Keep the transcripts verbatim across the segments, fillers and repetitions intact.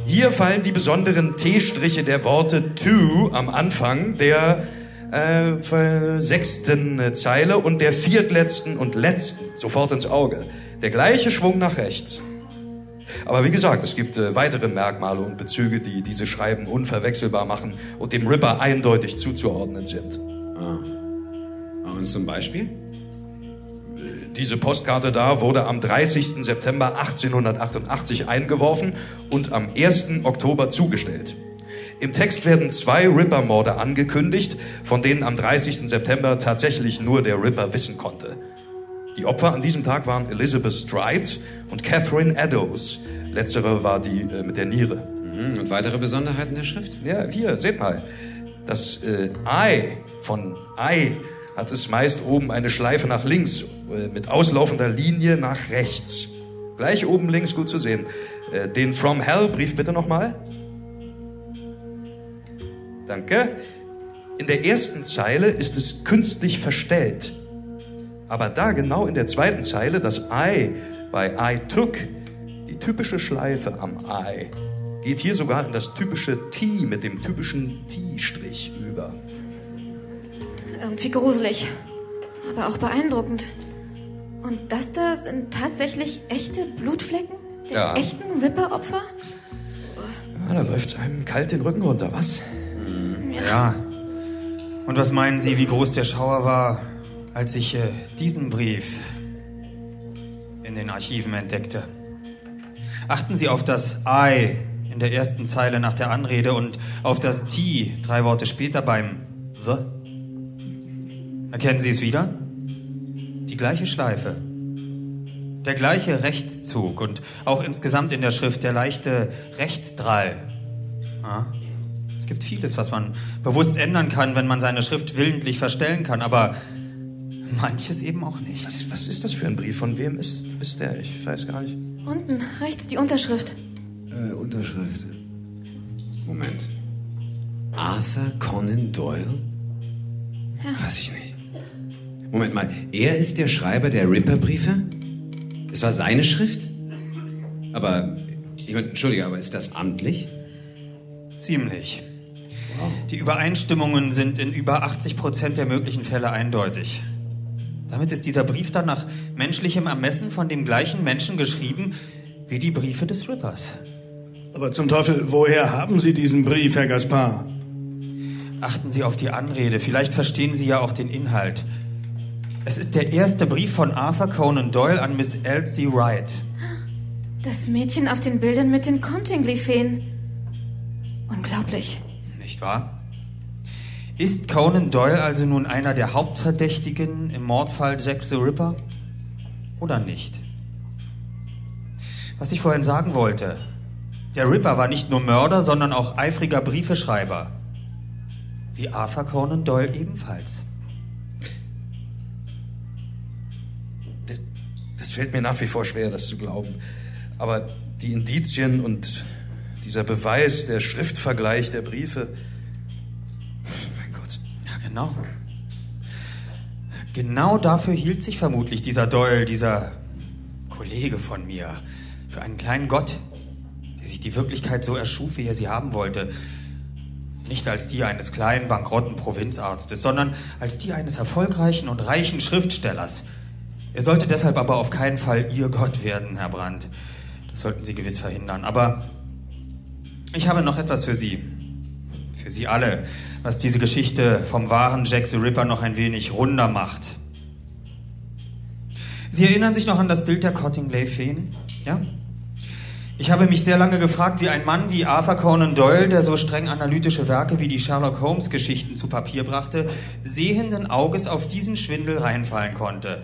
Hier fallen die besonderen T-Striche der Worte to am Anfang der äh, sechsten Zeile und der viertletzten und letzten sofort ins Auge. Der gleiche Schwung nach rechts. Aber wie gesagt, es gibt äh, weitere Merkmale und Bezüge, die diese Schreiben unverwechselbar machen und dem Ripper eindeutig zuzuordnen sind. Ah. Und zum Beispiel? Diese Postkarte da wurde am dreißigsten September achtzehnhundertachtundachtzig eingeworfen und am ersten Oktober zugestellt. Im Text werden zwei Ripper-Morde angekündigt, von denen am dreißigsten September tatsächlich nur der Ripper wissen konnte. Die Opfer an diesem Tag waren Elizabeth Stride und Catherine Eddowes. Letztere war die äh, mit der Niere. Mhm. Und weitere Besonderheiten der Schrift? Ja, hier, seht mal. Das äh, I von I hat es meist oben eine Schleife nach links äh, mit auslaufender Linie nach rechts. Gleich oben links gut zu sehen. Äh, den From Hell Brief bitte nochmal. Danke. In der ersten Zeile ist es künstlich verstellt. Aber da genau in der zweiten Zeile das I bei I took, die typische Schleife am I, geht hier sogar in das typische T mit dem typischen T-Strich über. Irgendwie gruselig, aber auch beeindruckend. Und das da sind tatsächlich echte Blutflecken? Der Ja. echten Ripper-Opfer? Ja, da läuft's einem kalt den Rücken runter, was? Ja. Ja. Und was meinen Sie, wie groß der Schauer war, als ich äh, diesen Brief in den Archiven entdeckte? Achten Sie auf das I in der ersten Zeile nach der Anrede und auf das T drei Worte später beim The. Erkennen Sie es wieder? Die gleiche Schleife. Der gleiche Rechtszug und auch insgesamt in der Schrift der leichte Rechtsdrall. Ja. Es gibt vieles, was man bewusst ändern kann, wenn man seine Schrift willentlich verstellen kann, aber manches eben auch nicht. Was, was ist das für ein Brief? Von wem ist, ist der? Ich weiß gar nicht. Unten, rechts die Unterschrift. Äh, Unterschrift. Moment. Arthur Conan Doyle? Ja. Weiß ich nicht. Moment mal, er ist der Schreiber der Ripper-Briefe? Es war seine Schrift? Aber, ich meine, Entschuldige, aber ist das amtlich? Ziemlich. Die Übereinstimmungen sind in über achtzig Prozent der möglichen Fälle eindeutig. Damit ist dieser Brief dann nach menschlichem Ermessen von dem gleichen Menschen geschrieben wie die Briefe des Rippers. Aber zum Teufel, woher haben Sie diesen Brief, Herr Gaspar? Achten Sie auf die Anrede, vielleicht verstehen Sie ja auch den Inhalt. Es ist der erste Brief von Arthur Conan Doyle an Miss Elsie Wright. Das Mädchen auf den Bildern mit den Cottingley-Feen. Unglaublich. Nicht wahr? Ist Conan Doyle also nun einer der Hauptverdächtigen im Mordfall Jack the Ripper? Oder nicht? Was ich vorhin sagen wollte. Der Ripper war nicht nur Mörder, sondern auch eifriger Briefeschreiber. Wie Arthur Conan Doyle ebenfalls. Das, das fällt mir nach wie vor schwer, das zu glauben. Aber die Indizien und dieser Beweis, der Schriftvergleich der Briefe... Mein Gott. Ja, genau. Genau dafür hielt sich vermutlich dieser Doyle, dieser Kollege von mir, für einen kleinen Gott, der sich die Wirklichkeit so erschuf, wie er sie haben wollte. Nicht als die eines kleinen, bankrotten Provinzarztes, sondern als die eines erfolgreichen und reichen Schriftstellers. Er sollte deshalb aber auf keinen Fall Ihr Gott werden, Herr Brandt. Das sollten Sie gewiss verhindern. Aber ich habe noch etwas für Sie. Für Sie alle, was diese Geschichte vom wahren Jack the Ripper noch ein wenig runder macht. Sie erinnern sich noch an das Bild der Cottingley-Feen? Ja? Ich habe mich sehr lange gefragt, wie ein Mann wie Arthur Conan Doyle, der so streng analytische Werke wie die Sherlock Holmes-Geschichten zu Papier brachte, sehenden Auges auf diesen Schwindel reinfallen konnte.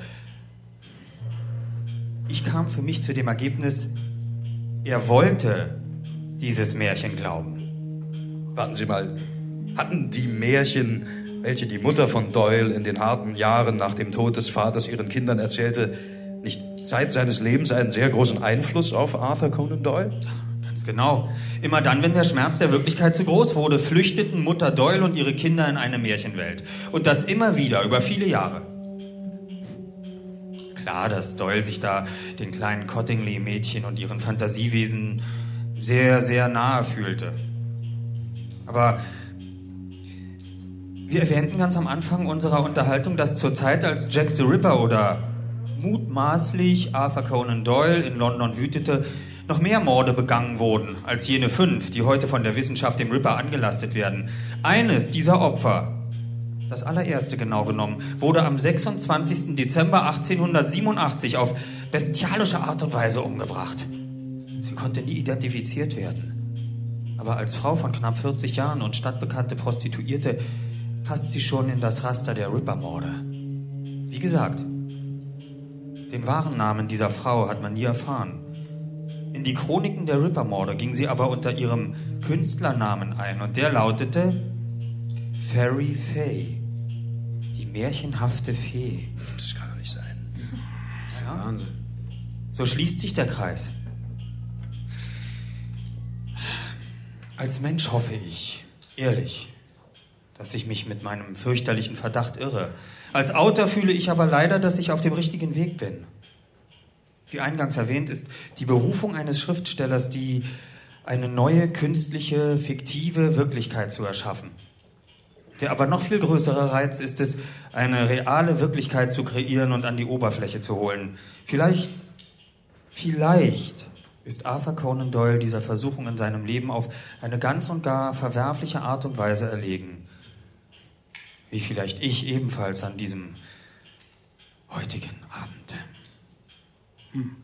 Ich kam für mich zu dem Ergebnis, er wollte dieses Märchen glauben. Warten Sie mal, hatten die Märchen, welche die Mutter von Doyle in den harten Jahren nach dem Tod des Vaters ihren Kindern erzählte, nicht Zeit seines Lebens einen sehr großen Einfluss auf Arthur Conan Doyle? Ganz genau. Immer dann, wenn der Schmerz der Wirklichkeit zu groß wurde, flüchteten Mutter Doyle und ihre Kinder in eine Märchenwelt. Und das immer wieder, über viele Jahre. Klar, dass Doyle sich da den kleinen Cottingley-Mädchen und ihren Fantasiewesen sehr, sehr nahe fühlte. Aber wir erwähnten ganz am Anfang unserer Unterhaltung, dass zur Zeit, als Jack the Ripper oder mutmaßlich Arthur Conan Doyle in London wütete, noch mehr Morde begangen wurden als jene fünf, die heute von der Wissenschaft dem Ripper angelastet werden. Eines dieser Opfer, das allererste genau genommen, wurde am sechsundzwanzigsten Dezember achtzehnhundertsiebenundachtzig auf bestialische Art und Weise umgebracht. Sie konnte nie identifiziert werden. Aber als Frau von knapp vierzig Jahren und stadtbekannte Prostituierte passt sie schon in das Raster der Ripper-Morde. Wie gesagt, den wahren Namen dieser Frau hat man nie erfahren. In die Chroniken der Ripper-Morde ging sie aber unter ihrem Künstlernamen ein und der lautete Fairy Fay, die märchenhafte Fee. Das kann doch nicht sein. Ja. Wahnsinn. So schließt sich der Kreis. Als Mensch hoffe ich, ehrlich, dass ich mich mit meinem fürchterlichen Verdacht irre. Als Autor fühle ich aber leider, dass ich auf dem richtigen Weg bin. Wie eingangs erwähnt, ist die Berufung eines Schriftstellers, die eine neue, künstliche, fiktive Wirklichkeit zu erschaffen. Der aber noch viel größere Reiz ist es, eine reale Wirklichkeit zu kreieren und an die Oberfläche zu holen. Vielleicht, vielleicht ist Arthur Conan Doyle dieser Versuchung in seinem Leben auf eine ganz und gar verwerfliche Art und Weise erlegen. Wie vielleicht ich ebenfalls an diesem heutigen Abend. Hm.